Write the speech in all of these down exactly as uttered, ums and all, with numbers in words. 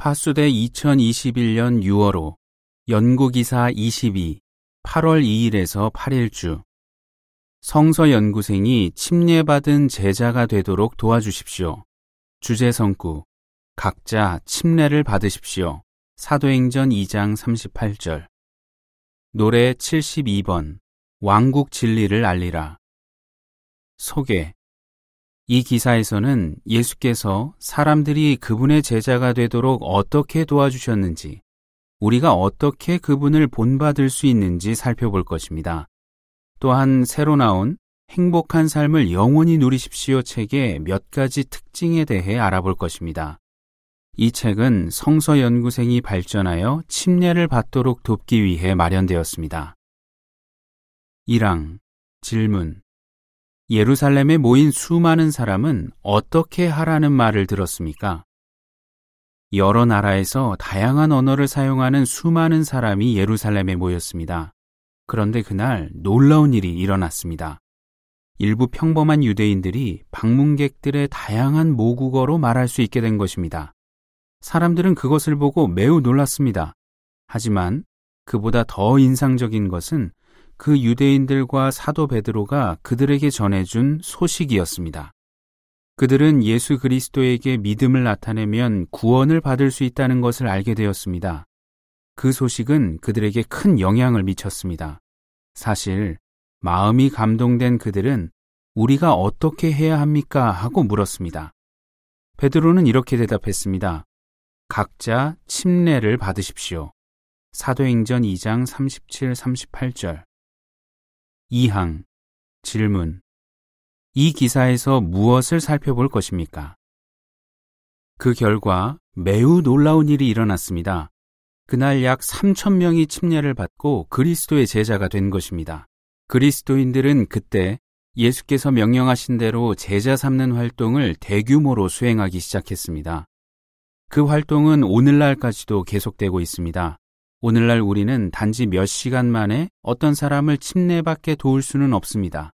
파수대 이천이십일 년 유월호, 연구기사 이십이, 팔월 이일에서 팔일주. 성서연구생이 침례받은 제자가 되도록 도와주십시오. 주제성구, 각자 침례를 받으십시오. 사도행전 이 장 삼십팔 절. 노래 칠십이 번, 왕국 진리를 알리라. 소개. 이 기사에서는 예수께서 사람들이 그분의 제자가 되도록 어떻게 도와주셨는지, 우리가 어떻게 그분을 본받을 수 있는지 살펴볼 것입니다. 또한 새로 나온 행복한 삶을 영원히 누리십시오 책의 몇 가지 특징에 대해 알아볼 것입니다. 이 책은 성서연구생이 발전하여 침례를 받도록 돕기 위해 마련되었습니다. 일 항 질문. 예루살렘에 모인 수많은 사람은 어떻게 하라는 말을 들었습니까? 여러 나라에서 다양한 언어를 사용하는 수많은 사람이 예루살렘에 모였습니다. 그런데 그날 놀라운 일이 일어났습니다. 일부 평범한 유대인들이 방문객들의 다양한 모국어로 말할 수 있게 된 것입니다. 사람들은 그것을 보고 매우 놀랐습니다. 하지만 그보다 더 인상적인 것은 그 유대인들과 사도 베드로가 그들에게 전해준 소식이었습니다. 그들은 예수 그리스도에게 믿음을 나타내면 구원을 받을 수 있다는 것을 알게 되었습니다. 그 소식은 그들에게 큰 영향을 미쳤습니다. 사실 마음이 감동된 그들은 우리가 어떻게 해야 합니까? 하고 물었습니다. 베드로는 이렇게 대답했습니다. 각자 침례를 받으십시오. 사도행전 이 장 삼십칠 삼십팔 절. 이 항 질문. 이 기사에서 무엇을 살펴볼 것입니까? 그 결과 매우 놀라운 일이 일어났습니다. 그날 약 삼천 명이 침례를 받고 그리스도의 제자가 된 것입니다. 그리스도인들은 그때 예수께서 명령하신 대로 제자 삼는 활동을 대규모로 수행하기 시작했습니다. 그 활동은 오늘날까지도 계속되고 있습니다. 오늘날 우리는 단지 몇 시간 만에 어떤 사람을 침례받게 도울 수는 없습니다.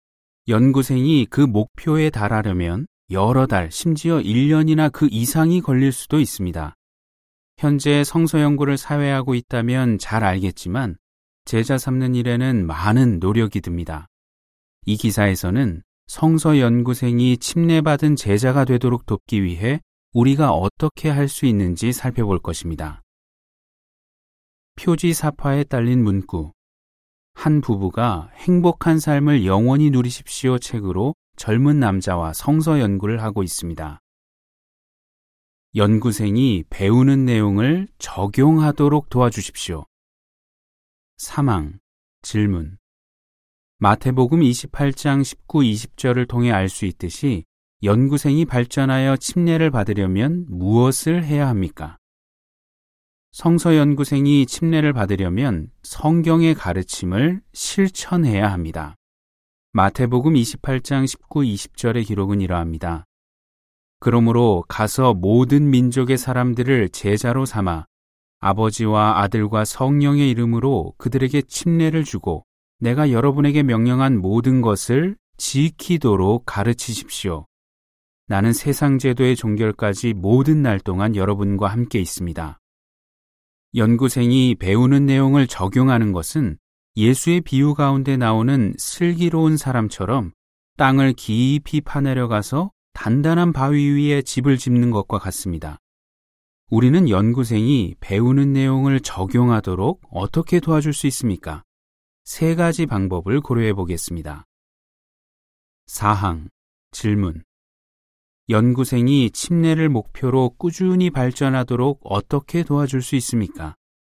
연구생이 그 목표에 달하려면 여러 달, 심지어 일 년이나 그 이상이 걸릴 수도 있습니다. 현재 성서 연구를 사회하고 있다면 잘 알겠지만 제자 삼는 일에는 많은 노력이 듭니다. 이 기사에서는 성서 연구생이 침례받은 제자가 되도록 돕기 위해 우리가 어떻게 할 수 있는지 살펴볼 것입니다. 표지 사파에 딸린 문구. 한 부부가 행복한 삶을 영원히 누리십시오 책으로 젊은 남자와 성서 연구를 하고 있습니다. 연구생이 배우는 내용을 적용하도록 도와주십시오. 삼 항 질문. 마태복음 이십팔 장 십구 이십 절을 통해 알 수 있듯이 연구생이 발전하여 침례를 받으려면 무엇을 해야 합니까? 성서연구생이 침례를 받으려면 성경의 가르침을 실천해야 합니다. 마태복음 이십팔 장 십구 이십 절의 기록은 이러합니다. 그러므로 가서 모든 민족의 사람들을 제자로 삼아 아버지와 아들과 성령의 이름으로 그들에게 침례를 주고 내가 여러분에게 명령한 모든 것을 지키도록 가르치십시오. 나는 세상 제도의 종결까지 모든 날 동안 여러분과 함께 있습니다. 연구생이 배우는 내용을 적용하는 것은 예수의 비유 가운데 나오는 슬기로운 사람처럼 땅을 깊이 파내려가서 단단한 바위 위에 집을 짓는 것과 같습니다. 우리는 연구생이 배우는 내용을 적용하도록 어떻게 도와줄 수 있습니까? 세 가지 방법을 고려해 보겠습니다. 사 항 질문. 연구생이 침례를 목표로 꾸준히 발전하도록 어떻게 도와줄 수 있습니까?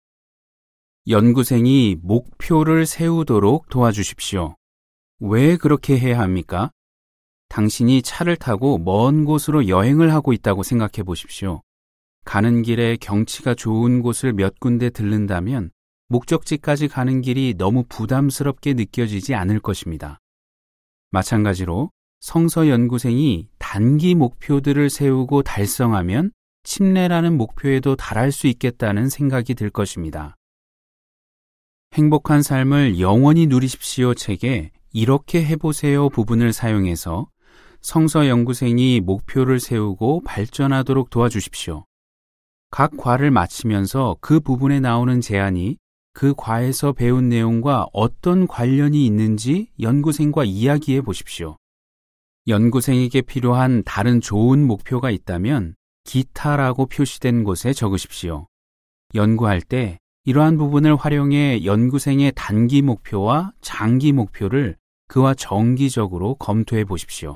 연구생이 목표를 세우도록 도와주십시오. 왜 그렇게 해야 합니까? 당신이 차를 타고 먼 곳으로 여행을 하고 있다고 생각해 보십시오. 가는 길에 경치가 좋은 곳을 몇 군데 들른다면 목적지까지 가는 길이 너무 부담스럽게 느껴지지 않을 것입니다. 마찬가지로 성서 연구생이 단기 목표들을 세우고 달성하면 침례라는 목표에도 달할 수 있겠다는 생각이 들 것입니다. 행복한 삶을 영원히 누리십시오 책에 이렇게 해보세요 부분을 사용해서 성서 연구생이 목표를 세우고 발전하도록 도와주십시오. 각 과를 마치면서 그 부분에 나오는 제안이 그 과에서 배운 내용과 어떤 관련이 있는지 연구생과 이야기해 보십시오. 연구생에게 필요한 다른 좋은 목표가 있다면 기타라고 표시된 곳에 적으십시오. 연구할 때 이러한 부분을 활용해 연구생의 단기 목표와 장기 목표를 그와 정기적으로 검토해 보십시오.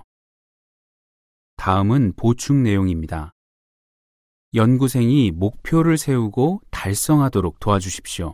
다음은 보충 내용입니다. 연구생이 목표를 세우고 달성하도록 도와주십시오.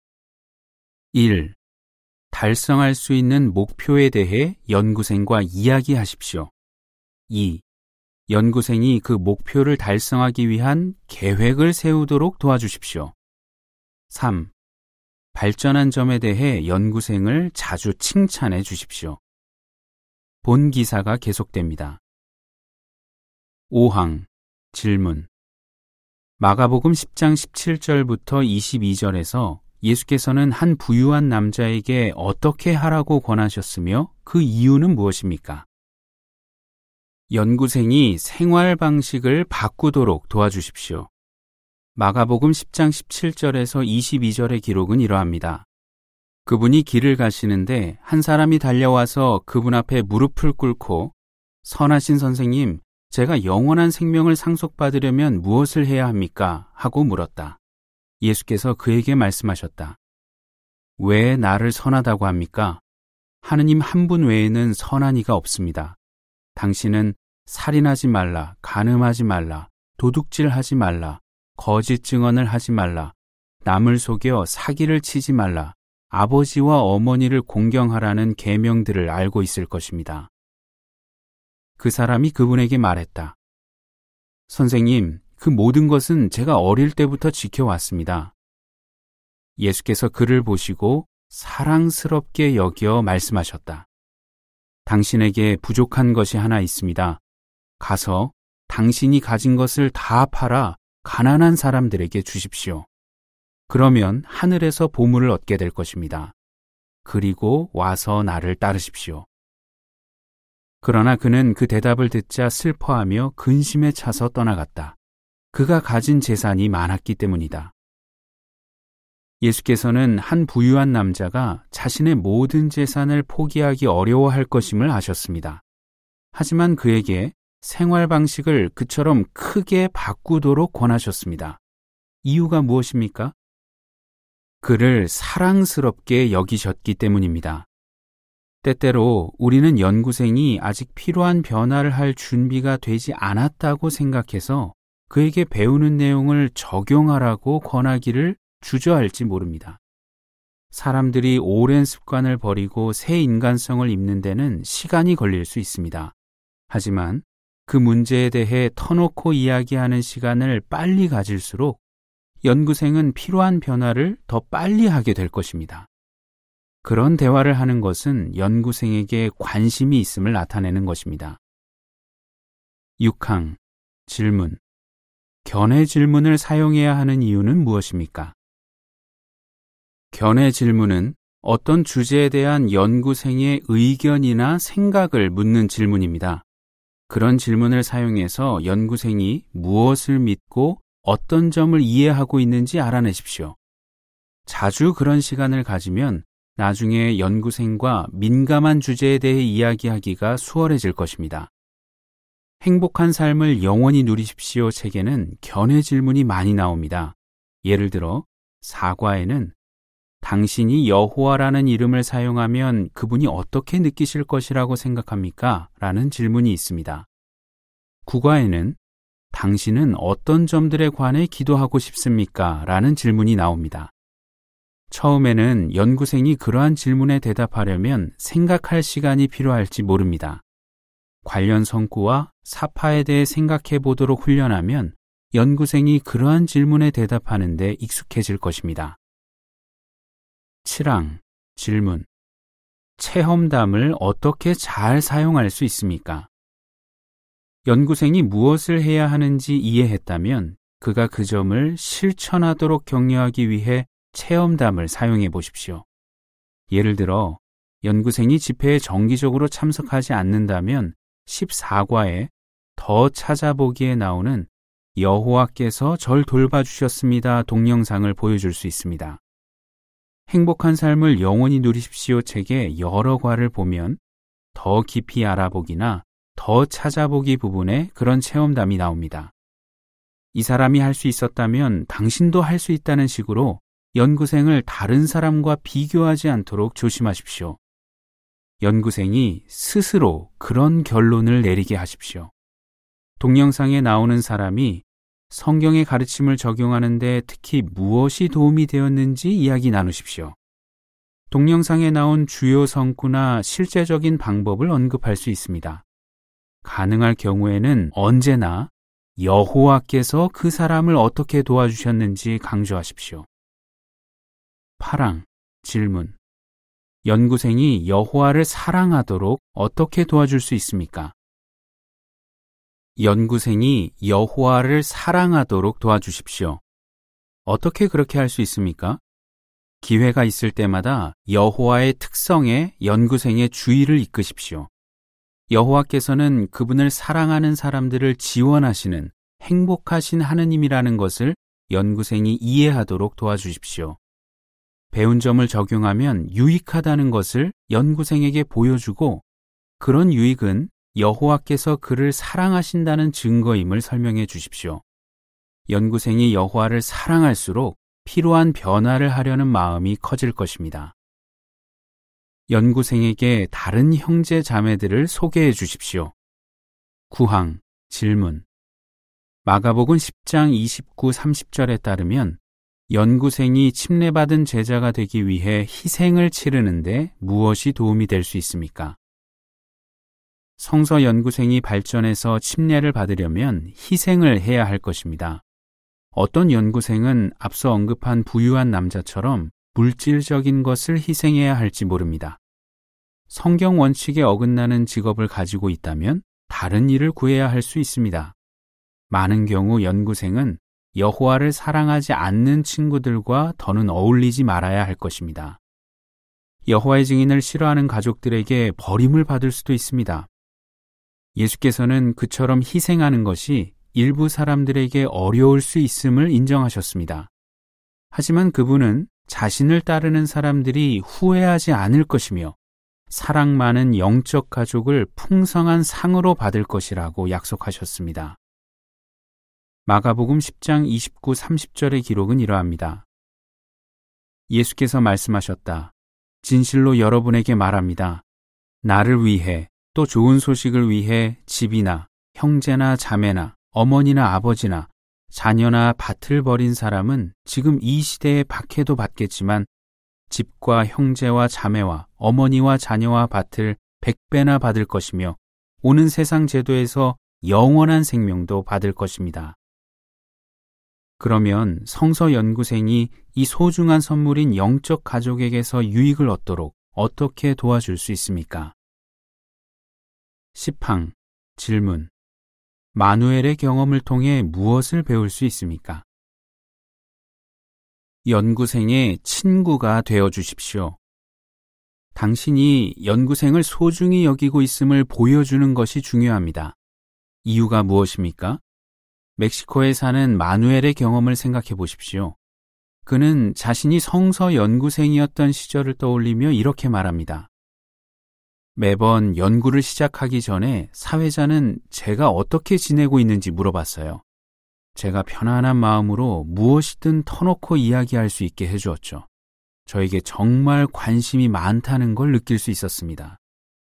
일. 달성할 수 있는 목표에 대해 연구생과 이야기하십시오. 이. 연구생이 그 목표를 달성하기 위한 계획을 세우도록 도와주십시오. 삼. 발전한 점에 대해 연구생을 자주 칭찬해 주십시오. 본 기사가 계속됩니다. 오 항 질문. 마가복음 십 장 십칠 절부터 이십이 절에서 예수께서는 한 부유한 남자에게 어떻게 하라고 권하셨으며 그 이유는 무엇입니까? 연구생이 생활 방식을 바꾸도록 도와주십시오. 마가복음 십 장 십칠 절에서 이십이 절의 기록은 이러합니다. 그분이 길을 가시는데 한 사람이 달려와서 그분 앞에 무릎을 꿇고 선하신 선생님, 제가 영원한 생명을 상속받으려면 무엇을 해야 합니까? 하고 물었다. 예수께서 그에게 말씀하셨다. 왜 나를 선하다고 합니까? 하느님 한 분 외에는 선한 이가 없습니다. 당신은 살인하지 말라, 간음하지 말라, 도둑질하지 말라, 거짓 증언을 하지 말라, 남을 속여 사기를 치지 말라, 아버지와 어머니를 공경하라는 계명들을 알고 있을 것입니다. 그 사람이 그분에게 말했다. 선생님, 그 모든 것은 제가 어릴 때부터 지켜왔습니다. 예수께서 그를 보시고 사랑스럽게 여겨 말씀하셨다. 당신에게 부족한 것이 하나 있습니다. 가서 당신이 가진 것을 다 팔아 가난한 사람들에게 주십시오. 그러면 하늘에서 보물을 얻게 될 것입니다. 그리고 와서 나를 따르십시오. 그러나 그는 그 대답을 듣자 슬퍼하며 근심에 차서 떠나갔다. 그가 가진 재산이 많았기 때문이다. 예수께서는 한 부유한 남자가 자신의 모든 재산을 포기하기 어려워할 것임을 아셨습니다. 하지만 그에게 생활 방식을 그처럼 크게 바꾸도록 권하셨습니다. 이유가 무엇입니까? 그를 사랑스럽게 여기셨기 때문입니다. 때때로 우리는 연구생이 아직 필요한 변화를 할 준비가 되지 않았다고 생각해서 그에게 배우는 내용을 적용하라고 권하기를 주저할지 모릅니다. 사람들이 오랜 습관을 버리고 새 인간성을 입는 데는 시간이 걸릴 수 있습니다. 하지만 그 문제에 대해 터놓고 이야기하는 시간을 빨리 가질수록 연구생은 필요한 변화를 더 빨리 하게 될 것입니다. 그런 대화를 하는 것은 연구생에게 관심이 있음을 나타내는 것입니다. 육 항 질문. 견해 질문을 사용해야 하는 이유는 무엇입니까? 견해 질문은 어떤 주제에 대한 연구생의 의견이나 생각을 묻는 질문입니다. 그런 질문을 사용해서 연구생이 무엇을 믿고 어떤 점을 이해하고 있는지 알아내십시오. 자주 그런 시간을 가지면 나중에 연구생과 민감한 주제에 대해 이야기하기가 수월해질 것입니다. 행복한 삶을 영원히 누리십시오 책에는 견해 질문이 많이 나옵니다. 예를 들어 사 과에는 당신이 여호와라는 이름을 사용하면 그분이 어떻게 느끼실 것이라고 생각합니까? 라는 질문이 있습니다. 구 과에는 당신은 어떤 점들에 관해 기도하고 싶습니까? 라는 질문이 나옵니다. 처음에는 연구생이 그러한 질문에 대답하려면 생각할 시간이 필요할지 모릅니다. 관련 성구와 사파에 대해 생각해 보도록 훈련하면 연구생이 그러한 질문에 대답하는 데 익숙해질 것입니다. 칠 항 질문. 체험담을 어떻게 잘 사용할 수 있습니까? 연구생이 무엇을 해야 하는지 이해했다면 그가 그 점을 실천하도록 격려하기 위해 체험담을 사용해 보십시오. 예를 들어 연구생이 집회에 정기적으로 참석하지 않는다면 십사 과에 더 찾아보기에 나오는 여호와께서 절 돌봐주셨습니다 동영상을 보여줄 수 있습니다. 행복한 삶을 영원히 누리십시오 책의 여러 과를 보면 더 깊이 알아보기나 더 찾아보기 부분에 그런 체험담이 나옵니다. 이 사람이 할 수 있었다면 당신도 할 수 있다는 식으로 연구생을 다른 사람과 비교하지 않도록 조심하십시오. 연구생이 스스로 그런 결론을 내리게 하십시오. 동영상에 나오는 사람이 성경의 가르침을 적용하는데 특히 무엇이 도움이 되었는지 이야기 나누십시오. 동영상에 나온 주요 성구나 실제적인 방법을 언급할 수 있습니다. 가능할 경우에는 언제나 여호와께서 그 사람을 어떻게 도와주셨는지 강조하십시오. 팔 항 질문. 연구생이 여호와를 사랑하도록 어떻게 도와줄 수 있습니까? 연구생이 여호와를 사랑하도록 도와주십시오. 어떻게 그렇게 할 수 있습니까? 기회가 있을 때마다 여호와의 특성에 연구생의 주의를 이끄십시오. 여호와께서는 그분을 사랑하는 사람들을 지원하시는 행복하신 하느님이라는 것을 연구생이 이해하도록 도와주십시오. 배운 점을 적용하면 유익하다는 것을 연구생에게 보여주고 그런 유익은 여호와께서 그를 사랑하신다는 증거임을 설명해 주십시오. 연구생이 여호와를 사랑할수록 필요한 변화를 하려는 마음이 커질 것입니다. 연구생에게 다른 형제 자매들을 소개해 주십시오. 구 항 질문. 마가복음 십 장 이십구 삼십 절에 따르면 연구생이 침례받은 제자가 되기 위해 희생을 치르는데 무엇이 도움이 될 수 있습니까? 성서 연구생이 발전해서 침례를 받으려면 희생을 해야 할 것입니다. 어떤 연구생은 앞서 언급한 부유한 남자처럼 물질적인 것을 희생해야 할지 모릅니다. 성경 원칙에 어긋나는 직업을 가지고 있다면 다른 일을 구해야 할 수 있습니다. 많은 경우 연구생은 여호와를 사랑하지 않는 친구들과 더는 어울리지 말아야 할 것입니다. 여호와의 증인을 싫어하는 가족들에게 버림을 받을 수도 있습니다. 예수께서는 그처럼 희생하는 것이 일부 사람들에게 어려울 수 있음을 인정하셨습니다. 하지만 그분은 자신을 따르는 사람들이 후회하지 않을 것이며 사랑 많은 영적 가족을 풍성한 상으로 받을 것이라고 약속하셨습니다. 마가복음 십 장 이십구 삼십 절의 기록은 이러합니다. 예수께서 말씀하셨다. 진실로 여러분에게 말합니다. 나를 위해 또 좋은 소식을 위해 집이나 형제나 자매나 어머니나 아버지나 자녀나 밭을 버린 사람은 지금 이 시대에 박해도 받겠지만 집과 형제와 자매와 어머니와 자녀와 밭을 백배나 받을 것이며 오는 세상 제도에서 영원한 생명도 받을 것입니다. 그러면 성서 연구생이 이 소중한 선물인 영적 가족에게서 유익을 얻도록 어떻게 도와줄 수 있습니까? 십 항 질문. 마누엘의 경험을 통해 무엇을 배울 수 있습니까? 연구생의 친구가 되어 주십시오. 당신이 연구생을 소중히 여기고 있음을 보여주는 것이 중요합니다. 이유가 무엇입니까? 멕시코에 사는 마누엘의 경험을 생각해 보십시오. 그는 자신이 성서 연구생이었던 시절을 떠올리며 이렇게 말합니다. 매번 연구를 시작하기 전에 사회자는 제가 어떻게 지내고 있는지 물어봤어요. 제가 편안한 마음으로 무엇이든 터놓고 이야기할 수 있게 해주었죠. 저에게 정말 관심이 많다는 걸 느낄 수 있었습니다.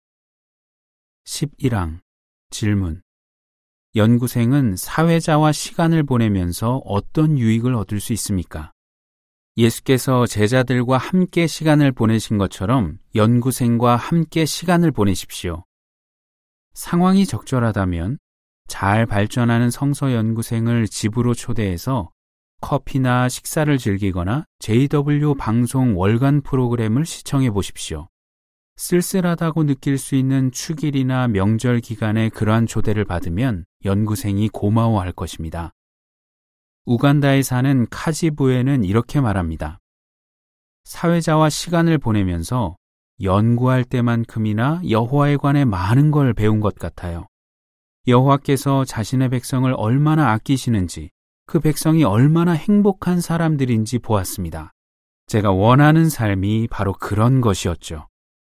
십일 항 질문. 연구생은 사회자와 시간을 보내면서 어떤 유익을 얻을 수 있습니까? 예수께서 제자들과 함께 시간을 보내신 것처럼 연구생과 함께 시간을 보내십시오. 상황이 적절하다면 잘 발전하는 성서 연구생을 집으로 초대해서 커피나 식사를 즐기거나 제이더블유 방송 월간 프로그램을 시청해 보십시오. 쓸쓸하다고 느낄 수 있는 축일이나 명절 기간에 그러한 초대를 받으면 연구생이 고마워할 것입니다. 우간다에 사는 카지부에는 이렇게 말합니다. 사회자와 시간을 보내면서 연구할 때만큼이나 여호와에 관해 많은 걸 배운 것 같아요. 여호와께서 자신의 백성을 얼마나 아끼시는지, 그 백성이 얼마나 행복한 사람들인지 보았습니다. 제가 원하는 삶이 바로 그런 것이었죠.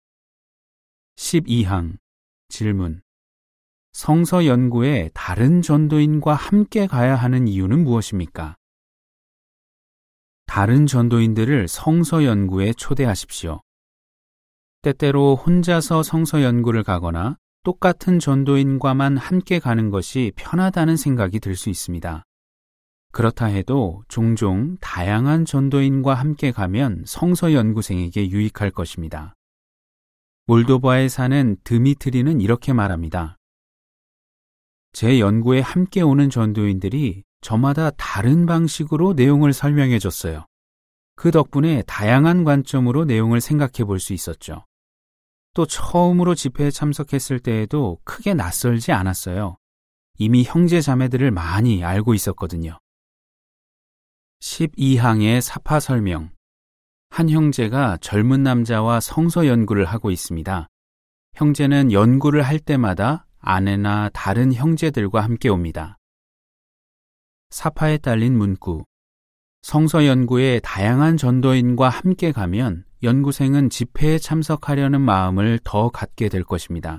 십이 항 질문. 성서 연구에 다른 전도인과 함께 가야 하는 이유는 무엇입니까? 다른 전도인들을 성서 연구에 초대하십시오. 때때로 혼자서 성서 연구를 가거나 똑같은 전도인과만 함께 가는 것이 편하다는 생각이 들 수 있습니다. 그렇다 해도 종종 다양한 전도인과 함께 가면 성서 연구생에게 유익할 것입니다. 몰도바에 사는 드미트리는 이렇게 말합니다. 제 연구에 함께 오는 전도인들이 저마다 다른 방식으로 내용을 설명해 줬어요. 그 덕분에 다양한 관점으로 내용을 생각해 볼 수 있었죠. 또 처음으로 집회에 참석했을 때에도 크게 낯설지 않았어요. 이미 형제 자매들을 많이 알고 있었거든요. 십이 항의 사파 설명. 한 형제가 젊은 남자와 성서 연구를 하고 있습니다. 형제는 연구를 할 때마다 아내나 다른 형제들과 함께 옵니다. 사파에 딸린 문구. 성서 연구에 다양한 전도인과 함께 가면 연구생은 집회에 참석하려는 마음을 더 갖게 될 것입니다.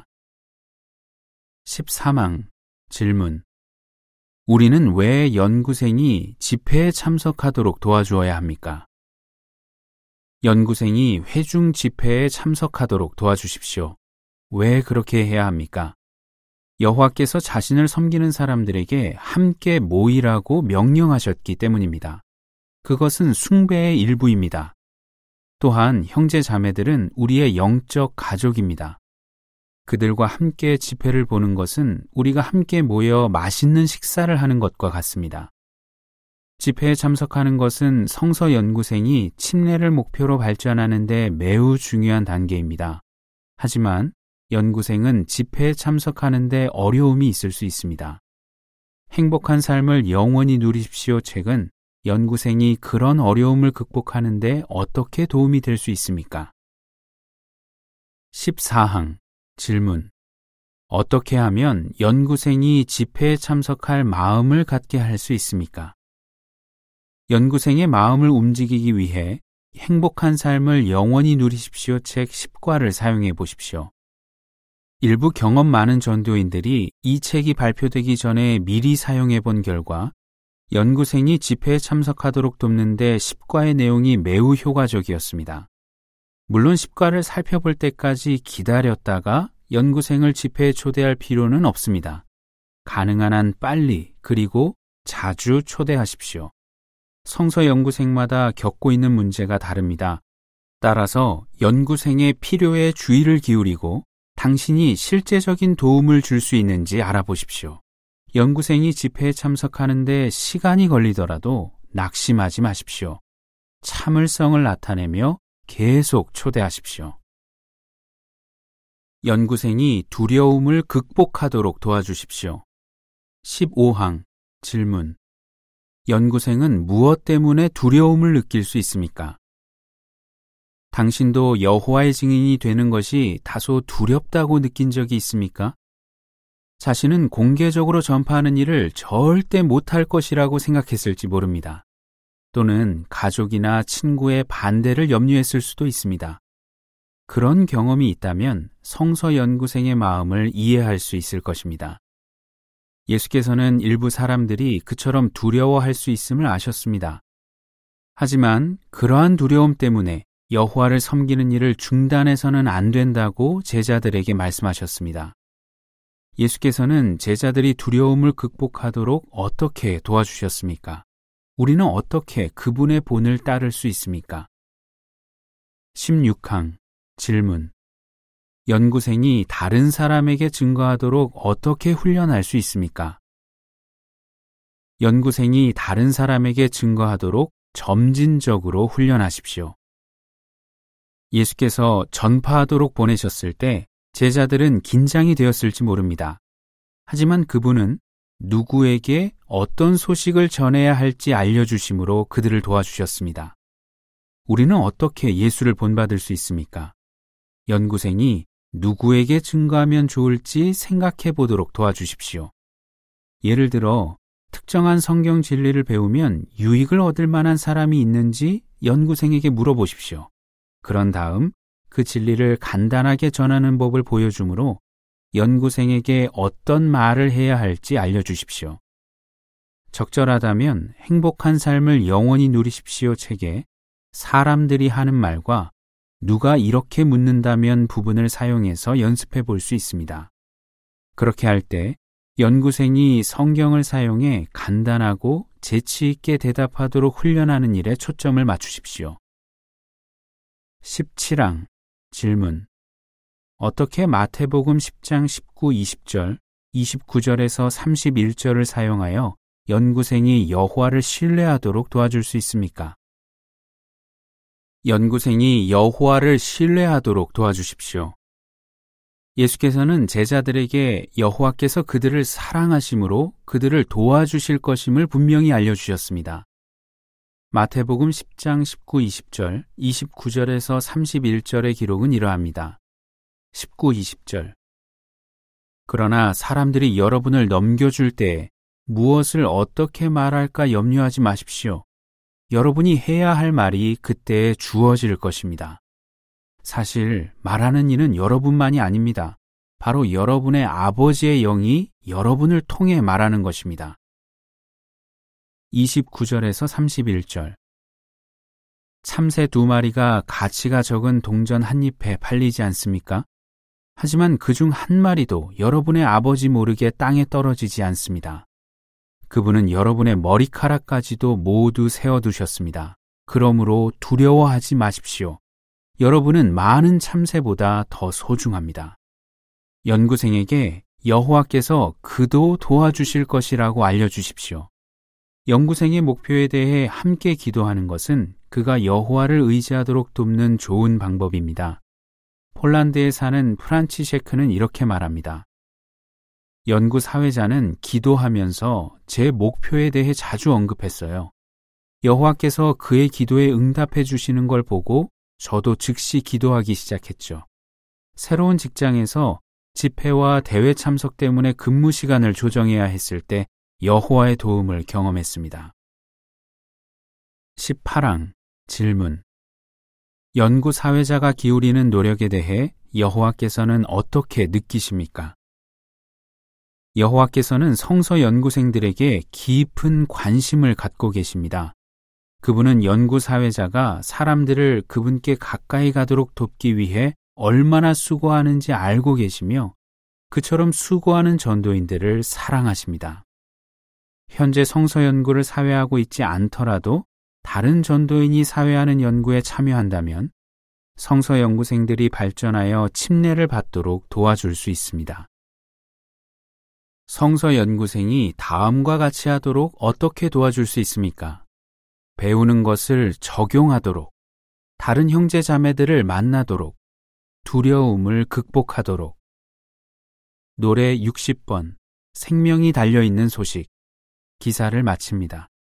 십삼 항 질문. 우리는 왜 연구생이 집회에 참석하도록 도와주어야 합니까? 연구생이 회중 집회에 참석하도록 도와주십시오. 왜 그렇게 해야 합니까? 여호와께서 자신을 섬기는 사람들에게 함께 모이라고 명령하셨기 때문입니다. 그것은 숭배의 일부입니다. 또한 형제 자매들은 우리의 영적 가족입니다. 그들과 함께 집회를 보는 것은 우리가 함께 모여 맛있는 식사를 하는 것과 같습니다. 집회에 참석하는 것은 성서 연구생이 침례를 목표로 발전하는 데 매우 중요한 단계입니다. 하지만 연구생은 집회에 참석하는 데 어려움이 있을 수 있습니다. 행복한 삶을 영원히 누리십시오 책은 연구생이 그런 어려움을 극복하는 데 어떻게 도움이 될 수 있습니까? 십사 항 질문. 어떻게 하면 연구생이 집회에 참석할 마음을 갖게 할 수 있습니까? 연구생의 마음을 움직이기 위해 행복한 삶을 영원히 누리십시오 책 십 과를 사용해 보십시오. 일부 경험 많은 전도인들이 이 책이 발표되기 전에 미리 사용해 본 결과 연구생이 집회에 참석하도록 돕는데 십 과의 내용이 매우 효과적이었습니다. 물론 십 과를 살펴볼 때까지 기다렸다가 연구생을 집회에 초대할 필요는 없습니다. 가능한 한 빨리 그리고 자주 초대하십시오. 성서 연구생마다 겪고 있는 문제가 다릅니다. 따라서 연구생의 필요에 주의를 기울이고 당신이 실제적인 도움을 줄 수 있는지 알아보십시오. 연구생이 집회에 참석하는데 시간이 걸리더라도 낙심하지 마십시오. 참을성을 나타내며 계속 초대하십시오. 연구생이 두려움을 극복하도록 도와주십시오. 십오 항 질문. 연구생은 무엇 때문에 두려움을 느낄 수 있습니까? 당신도 여호와의 증인이 되는 것이 다소 두렵다고 느낀 적이 있습니까? 자신은 공개적으로 전파하는 일을 절대 못할 것이라고 생각했을지 모릅니다. 또는 가족이나 친구의 반대를 염려했을 수도 있습니다. 그런 경험이 있다면 성서 연구생의 마음을 이해할 수 있을 것입니다. 예수께서는 일부 사람들이 그처럼 두려워할 수 있음을 아셨습니다. 하지만 그러한 두려움 때문에 여호와를 섬기는 일을 중단해서는 안 된다고 제자들에게 말씀하셨습니다. 예수께서는 제자들이 두려움을 극복하도록 어떻게 도와주셨습니까? 우리는 어떻게 그분의 본을 따를 수 있습니까? 십육 항 질문. 연구생이 다른 사람에게 증거하도록 어떻게 훈련할 수 있습니까? 연구생이 다른 사람에게 증거하도록 점진적으로 훈련하십시오. 예수께서 전파하도록 보내셨을 때 제자들은 긴장이 되었을지 모릅니다. 하지만 그분은 누구에게 어떤 소식을 전해야 할지 알려주심으로 그들을 도와주셨습니다. 우리는 어떻게 예수를 본받을 수 있습니까? 연구생이 누구에게 증거하면 좋을지 생각해 보도록 도와주십시오. 예를 들어 특정한 성경 진리를 배우면 유익을 얻을 만한 사람이 있는지 연구생에게 물어보십시오. 그런 다음 그 진리를 간단하게 전하는 법을 보여주므로 연구생에게 어떤 말을 해야 할지 알려주십시오. 적절하다면 행복한 삶을 영원히 누리십시오 책에 사람들이 하는 말과 누가 이렇게 묻는다면 부분을 사용해서 연습해 볼 수 있습니다. 그렇게 할 때 연구생이 성경을 사용해 간단하고 재치 있게 대답하도록 훈련하는 일에 초점을 맞추십시오. 십칠 항 질문. 어떻게 마태복음 십 장 십구, 이십 절, 이십구 절에서 삼십일 절을 사용하여 연구생이 여호와를 신뢰하도록 도와줄 수 있습니까? 연구생이 여호와를 신뢰하도록 도와주십시오. 예수께서는 제자들에게 여호와께서 그들을 사랑하심으로 그들을 도와주실 것임을 분명히 알려주셨습니다. 마태복음 십 장 십구, 이십 절, 이십구 절에서 삼십일 절의 기록은 이러합니다. 십구, 이십 절. 그러나 사람들이 여러분을 넘겨줄 때 무엇을 어떻게 말할까 염려하지 마십시오. 여러분이 해야 할 말이 그때에 주어질 것입니다. 사실 말하는 이는 여러분만이 아닙니다. 바로 여러분의 아버지의 영이 여러분을 통해 말하는 것입니다. 이십구 절에서 삼십일 절. 참새 두 마리가 가치가 적은 동전 한 잎에 팔리지 않습니까? 하지만 그중 한 마리도 여러분의 아버지 모르게 땅에 떨어지지 않습니다. 그분은 여러분의 머리카락까지도 모두 세어두셨습니다. 그러므로 두려워하지 마십시오. 여러분은 많은 참새보다 더 소중합니다. 연구생에게 여호와께서 그도 도와주실 것이라고 알려주십시오. 연구생의 목표에 대해 함께 기도하는 것은 그가 여호와를 의지하도록 돕는 좋은 방법입니다. 폴란드에 사는 프란치셰크는 이렇게 말합니다. 연구 사회자는 기도하면서 제 목표에 대해 자주 언급했어요. 여호와께서 그의 기도에 응답해 주시는 걸 보고 저도 즉시 기도하기 시작했죠. 새로운 직장에서 집회와 대회 참석 때문에 근무 시간을 조정해야 했을 때 여호와의 도움을 경험했습니다. 십팔 항 질문. 연구 사회자가 기울이는 노력에 대해 여호와께서는 어떻게 느끼십니까? 여호와께서는 성서 연구생들에게 깊은 관심을 갖고 계십니다. 그분은 연구 사회자가 사람들을 그분께 가까이 가도록 돕기 위해 얼마나 수고하는지 알고 계시며 그처럼 수고하는 전도인들을 사랑하십니다. 현재 성서 연구를 사회하고 있지 않더라도 다른 전도인이 사회하는 연구에 참여한다면 성서 연구생들이 발전하여 침례를 받도록 도와줄 수 있습니다. 성서 연구생이 다음과 같이 하도록 어떻게 도와줄 수 있습니까? 배우는 것을 적용하도록, 다른 형제 자매들을 만나도록, 두려움을 극복하도록. 노래 육십 번, 생명이 달려있는 소식, 기사를 마칩니다.